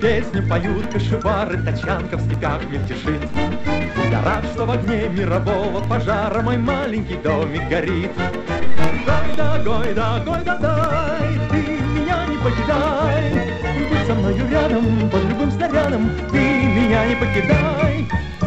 песню поют кашевары, тачанка в степях мельтешит. Я рад, что в огне мирового пожара мой маленький домик горит. Гой-да, гой-да-дай, ты меня не покидай. Будь со мною рядом, под любым снарядом, ты меня не покидай.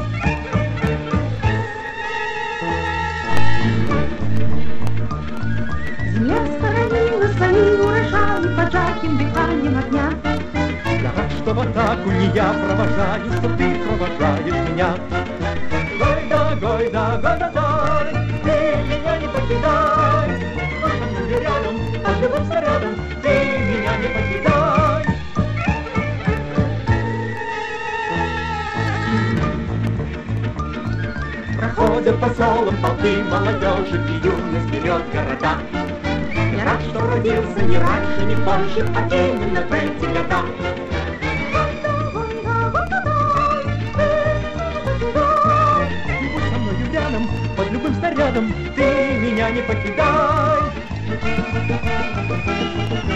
Земля схоронила свои урожаи под жарким дыханием огня. Я рад, что в атаку не я провожаю, что ты провожаешь меня. Гой-да, гой-да, гой-да-дай, ты меня не покидай. Будь со мною рядом, под любым снарядом, ты меня не покидай. Проходят по селам полки молодежи, и юность берет города. Я рад, что родился не раньше, не позже, а именно в эти года. Будь со мною рядом, под любым снарядом, ты меня не покидай.